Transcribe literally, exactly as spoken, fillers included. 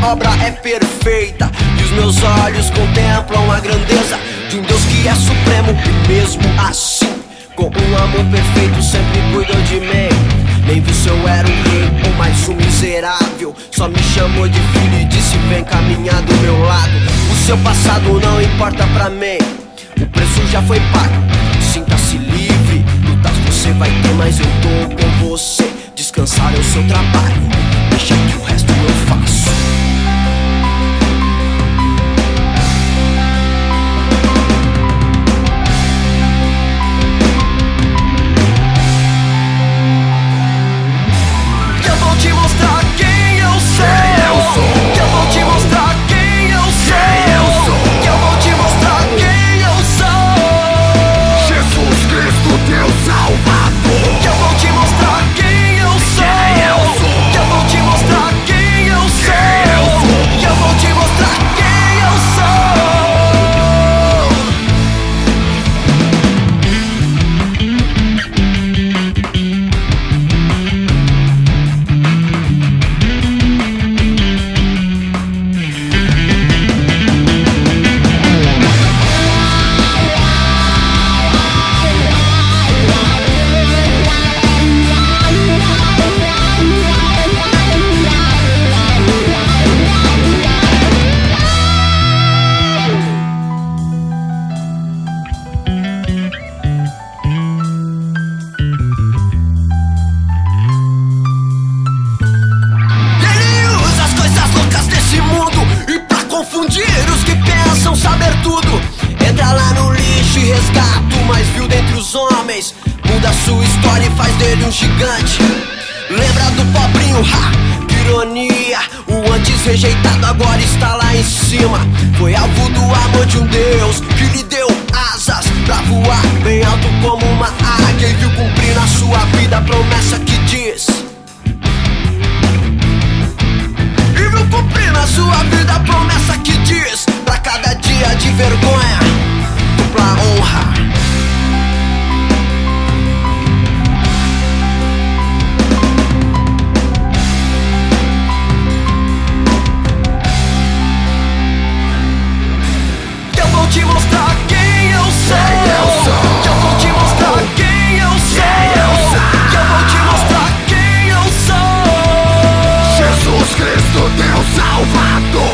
obra é perfeita e os meus olhos contemplam a grandeza de um Deus que é supremo. E mesmo assim, com um amor perfeito, sempre cuidou de mim. Nem viu se eu era um rei ou mais um miserável. Só me chamou de filho e disse: vem caminhar do meu lado. O seu passado não importa pra mim, o preço já foi pago. Sinta-se livre, lutas você vai ter, mas eu tô com você. Descansar é o seu trabalho, deixa que o resto eu faço. Eu vou te mostrar quem eu sou. Quem eu sou. Eu vou te mostrar quem eu sou. Quem eu sou. Eu vou te mostrar quem eu sou. Jesus Cristo, teu Salvador. Eu vou te mostrar quem eu sou. Quem eu sou. Eu vou te mostrar quem eu sou. Quem eu sou. Eu vou te mostrar quem eu sou. Saber tudo, entra lá no lixo e resgata o mais vil dentre os homens. Muda sua história e faz dele um gigante. Lembra do pobrinho, ha, que ironia. O antes rejeitado agora está lá em cima. Foi alvo do amor de um Deus que lhe deu asas pra voar bem alto como uma águia. E viu cumprir na sua vida a promessa que diz. E viu cumprir na sua vida a promessa que diz: pra cada dia de vergonha, dupla honra. Eu vou te mostrar quem eu sou. Quem eu sou. Eu vou te mostrar quem eu sou. Quem eu sou. Eu vou te mostrar quem eu sou. Jesus Cristo, teu Salvador.